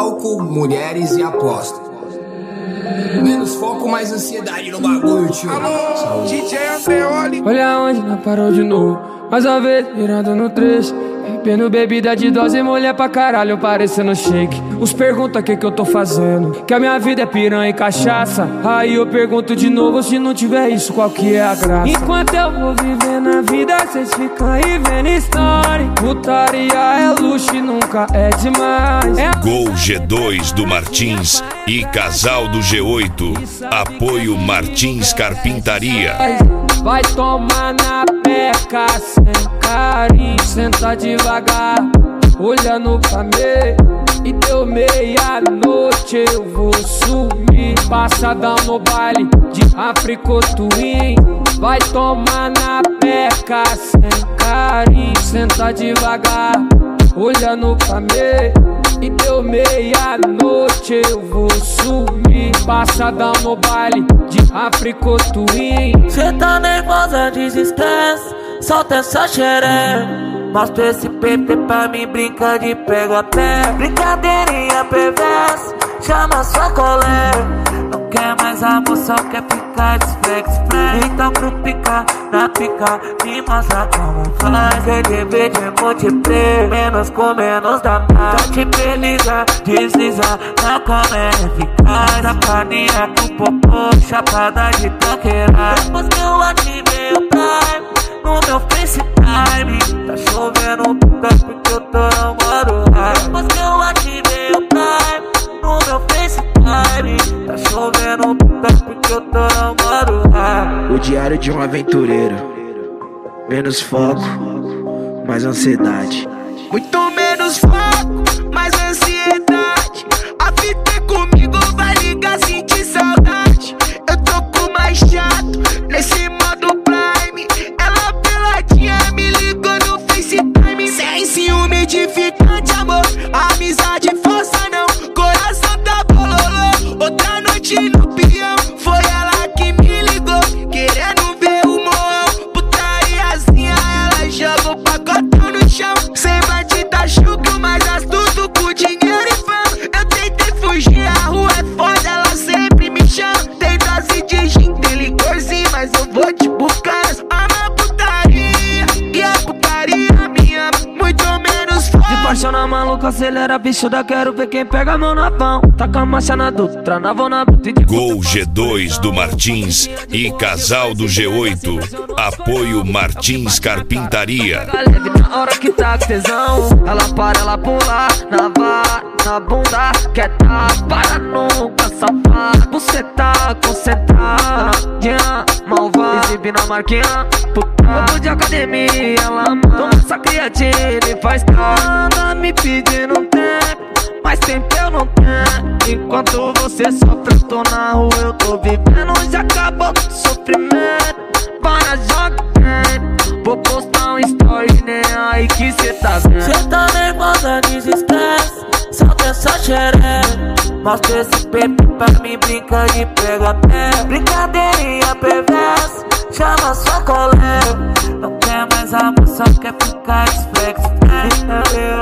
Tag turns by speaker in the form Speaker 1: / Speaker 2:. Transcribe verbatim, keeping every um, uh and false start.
Speaker 1: álcool, mulheres e aposta. Menos foco, mais ansiedade no bagulho, tio.
Speaker 2: Alô, D J Andreoli.
Speaker 3: Olha onde não parou de novo, mais uma vez virando no trecho. Bebendo bebida de dose, mulher pra caralho, parecendo shake. Uns perguntam o que que eu tô fazendo, que a minha vida é piranha e cachaça. Aí eu pergunto de novo, se não tiver isso, qual que é a graça? Enquanto eu vou vivendo a vida, cês ficam aí vendo história. Putaria é luxo e nunca é demais. É...
Speaker 4: Gol G dois do Martins e Casal do G oito. Apoio Martins Carpintaria.
Speaker 3: Vai tomar na peca sem carinho, senta devagar, olhando pra mim. E deu meia-noite, eu vou sumir. Passadão no baile de África Twin. Vai tomar na peca sem carinho, senta devagar, olhando pra mim. E deu meia-noite, eu vou sumir. Passadão no baile de África Twin.
Speaker 5: Cê tá nervosa, desestresse, solta essa xereca. Mostra esse P P pra mim, brinca de pego a pé. Brincadeirinha perversa, chama sua colega. Não quer mais amor, só quer ficar desflex, flex. Então pro picar, na pica, me mostra como faz. Quer dividir, multiplica, menos com menos dá mais. Então te beleza, desliza, na cama é eficaz. A paninha com popô, chapada de tanqueira. Depois que eu ativei o Prime no meu FaceTime, tá chovendo puta porque eu tô namorando. Depois que eu ativei o Prime no meu FaceTime, tá chovendo puta porque eu tô namorando.
Speaker 6: O diário de um aventureiro. Menos foco, mais ansiedade.
Speaker 2: Muito menos foco, mais ansiedade. A fita é comigo, vai ligar, sentir saudade. Eu tô com mais chato nesse modo Prime. Ela peladinha me ligou no FaceTime. Sem ciúme edificante, amor, amizade força não. Coração tá bololô, outra noite no peão. Foi ela que me ligou, querendo ver o morrão. Putariazinha, ela joga o pacotão no chão. Sem batida, chucro, mais astuto com dinheiro e fama. Eu tentei fugir, a rua é foda, ela sempre me chama. Tem dose de gin, tem licorzinho, mas eu vou te buscar. Ama putaria, e a putaria minha, muito menos foda.
Speaker 3: De paixão na maluca, acelera, bichuda, quero ver quem pega a mão na pão. Taca a marcha na Dutra, na vão na bruta e de...
Speaker 4: Gol G dois do Martins e Casal do G oito. Apoio Martins Carpintaria.
Speaker 3: Leve na hora que tá com tesão, ela para, ela pula, na vara, na bunda, quer tá, para nunca, safada. Você tá concentrada, novinha, malvada, exibindo a marquinha, puta. Vou de academia, ela manda, toma essa creatina e faz cara. Anda me pedindo um tempo, mas tempo eu não tenho. Enquanto você sofre, eu tô na rua, eu tô vivendo. Já acabou o sofrimento, para, joga dentro. Vou postar um story, nem aí que cê tá vendo.
Speaker 5: Cê tá nervosa, desestresse, solta essa xereca. Mostra esse P P pra mim, brinca de pego a pé. Brincadeirinha perversa, chama sua colega. Não quer mais amor, só quer ficar desflex, flex.